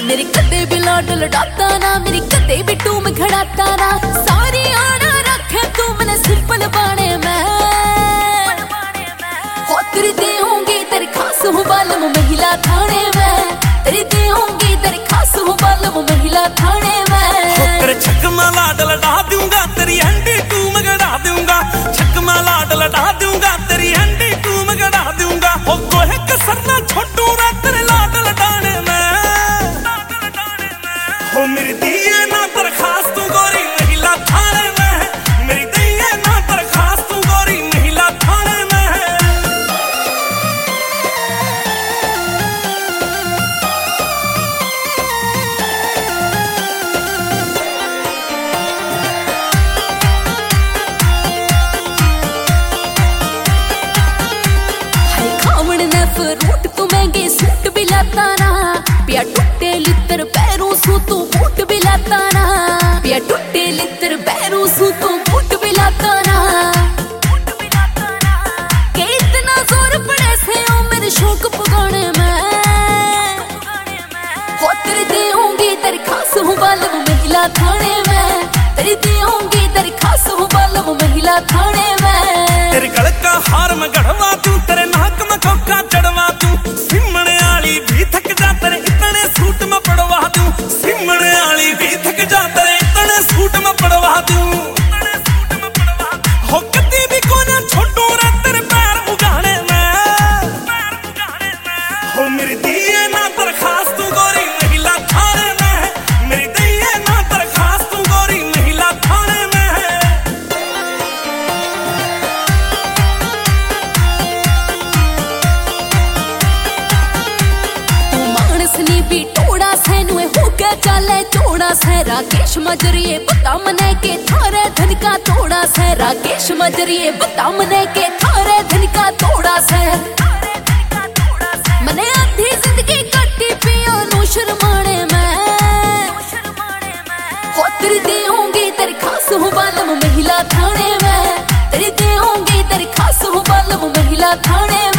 मेरी कदे भी लाड लड़ाता ना, मेरी कदे भी टूम खड़ाता ना। सारी आना रखे तू मैंने सिंपल बाने में हो तेरी देऊंगी तेरी खास हूँ बालम महिला थाने में। तेरी देऊंगी तेरी खास हूँ बालम महिला थाने में। तेरे छकमा लाड लड़ा दूंगा, तेरी हंडी टूम गड़ा दूंगा। छकमा लाड लड़ा दूंगा, तेरी हंडी टूम गड़ा दूंगा। हो कोई कसर ना छोड़ूंगा तेरे लाड लड़ाने में। हो मेरी दिए ना दरखास्त तू गोरी महिला थाने में। मेरी दिए ना दरखास्त तू गोरी महिला थाने में। फ्रूट तू महंगे सूट भी लाता ना, पिया टुट्टे लित्र पैरों सू तू बूट भी लाता ना। पिया टुट्टे लित्र पैरों सू तू बूट भी लाता ना। के इतना जोर पड़े से ओ मेरे शौक पुगाने में। हो तेरी देऊंगी तेरी खास हूँ बालम महिला थाने में। तेरी देऊंगी तेरी खास हूँ बालम महिला थाने में। तेरे गल का हार में गढ़वा दूं, तेरे नाक में खोखा चढ़वा दूं। सिमणे आली भी थक जा तेरे इतने सूट में पड़वा दूं। सिमणे आली भी थक जा तेरे इतने सूट में पड़वा दूं। हो कदी भी को ना छोड़ू रे तेरे पैर उगाने में। हो मेरी दिए ना दरखास्त तू गोरी महिला थाने में। मेरी दिए ना दरखास्त तू गोरी महिला थाने में। भी टोड़ा सैनुए हो के चाले चोड़ा से। राकेश मजरिए बता मने के थारे धन का तोड़ा से। राकेश मजरिए बता मने के थारे धन का तोड़ा से। मने आधी जिंदगी कटी पियो नु शर्माने में। हो तेरी देऊंगी तेरी खास हूँ बालम महिला थाने में। तेरी देऊंगी तेरी खास हूँ बालम महिला थाने में।